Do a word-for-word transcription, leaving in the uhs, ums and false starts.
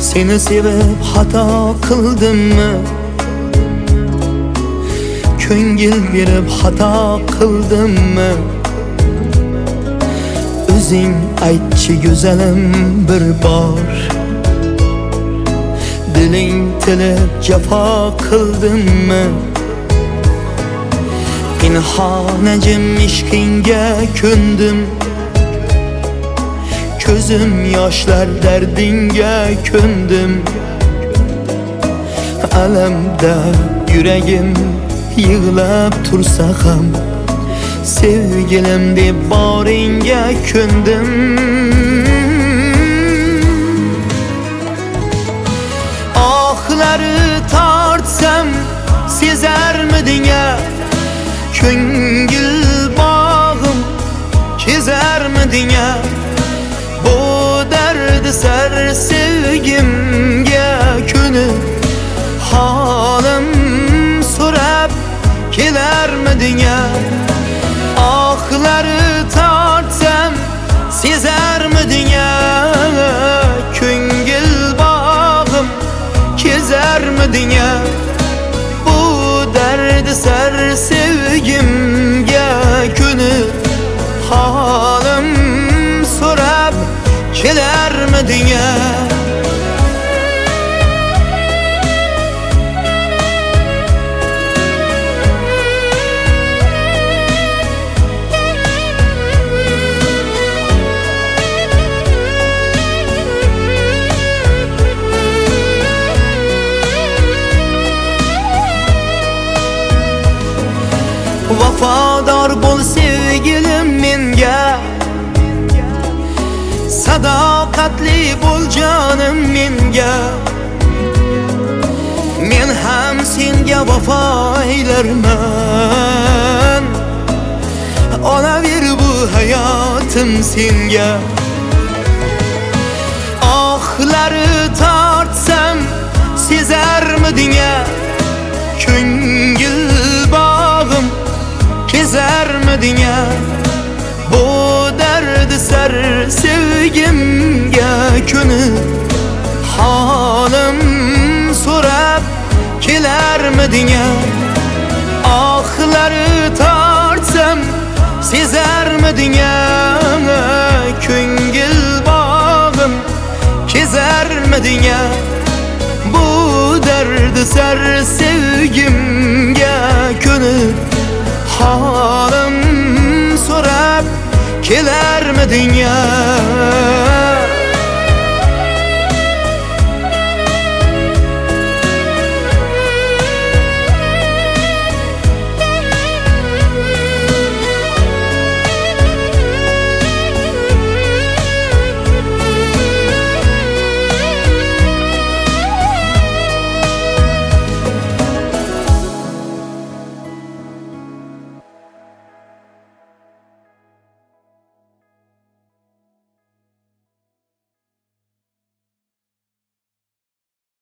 Seni sevib xato qildimmi? Ko'ngil berib xato qildimmi? O'zing aytchi go'zalim bir bor, diling tilib jafo qildimmi? Pinhonajim ishqingga ko'ndim, ko'zim yoshlar dardingga ko'ndim. Alamda yuragim yig'lab tursa ham, sevgilim deb boringga ko'ndim. Ohlari tortsam sezarmiding-a? Ko'ngil bog'im kezarmiding-a? Bu derdi sar sevgimga ko'nib, holim so'rab kelarmiding-a? Ohlari tortsam sezarmiding-a? Ko'ngil bog'im kezarmiding-a? Bu derdi sar sevgimga ko'nib, holim so'rab kelarmiding-a? Vafodor bo'l sevgilim menga, sadoqatli bo'l jonim menga. Men ham senga vafo aylarman, olaver bu hayotim senga. Ohlari tortsam sezarmiding-a? Ko'ngil bog'im kezarmiding-a? Bu derdi sar sevgimga ko'nib, holim so'rab kelarmiding-a? Ohlari tortsam sezarmiding-a? Ko'ngil bog'im kezarmiding-a? Bu derdi sar sevgimga ko'nib, holim so'rab kelarmiding-a?